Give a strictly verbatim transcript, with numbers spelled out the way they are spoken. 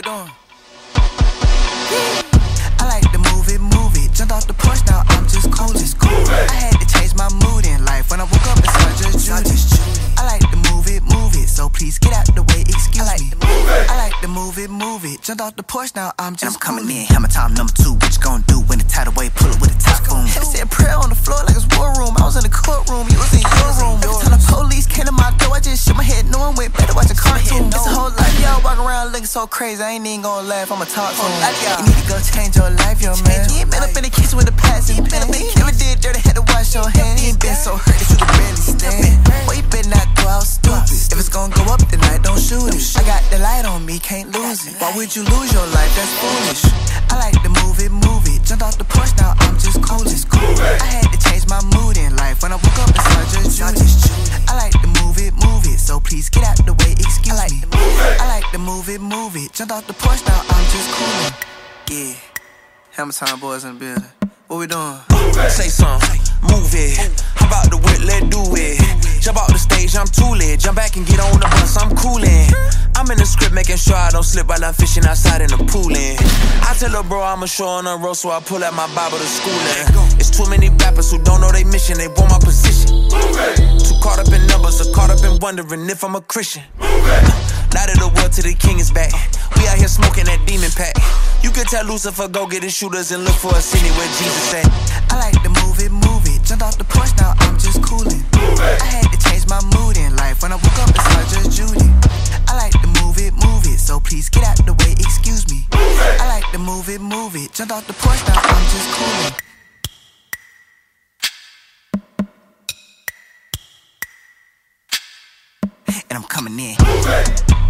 doing? I like to move it, move it. Jumped off the porch, now I'm just cool. I had to change my mood in life. When I woke up, it's not just Judy. I like to move it, move it. So please get out the way, excuse I like me. I like to move it, move it. Jumped off the porch, now I'm just I'm coming in. Hammer time number two. What you gonna do when the tidal wave pull it with a top boom? Had to say a prayer on the floor like it's war room. I was in the courtroom, you was in your room. Every time the police came to my door, I just shook my head, knowing went better watch a cartoon. It's a whole life, y'all walk around looking so crazy. I ain't even gonna laugh, I'ma talk to him. You need to go change your life, yo man. You ain't been up in the kitchen with the plastic pen. Never did dirty, had to wash your hands. You ain't been so hurt that you could barely stand. Boy, you better not go out stupid. If it's gonna go up tonight, don't shoot it. I got the light on me, can't lose it. Why would you lose your life? That's foolish. I like to move it, move it. Jumped off the porch, now I'm just cool. I had to change my mood in life. When I woke up, it's not just Judy. I like to move it, move it. So please get out the way, excuse me. I like to move it, move it. Jumped off the porch, now I'm just coolin'. Yeah, Hammer time boys in the building. What we doing? Say something, move it. How about the whip, let's do it. Jump out the stage, I'm too lit. Jump back and get on the bus, I'm coolin'. I'm in the script making sure I don't slip while I'm fishing outside in the poolin'. I tell her bro I'm a show on the road, so I pull out my Bible to schoolin'. It's too many rappers who don't know they mission, they want my position. Too caught up in numbers, or caught up in wondering if I'm a Christian. Now that the world to the king is back, we out here smoking that demon pack. You can tell Lucifer go get his shooters and look for us anywhere Jesus at. I like to move it, move it. Jumped off the porch, now I'm just coolin'. I had to change my mood in life. When I woke up, it's not just Judy. I like to move it, move it. So please get out the way, excuse me. I like to move it, move it. Jumped off the porch, now I'm just coolin'. And I'm coming in.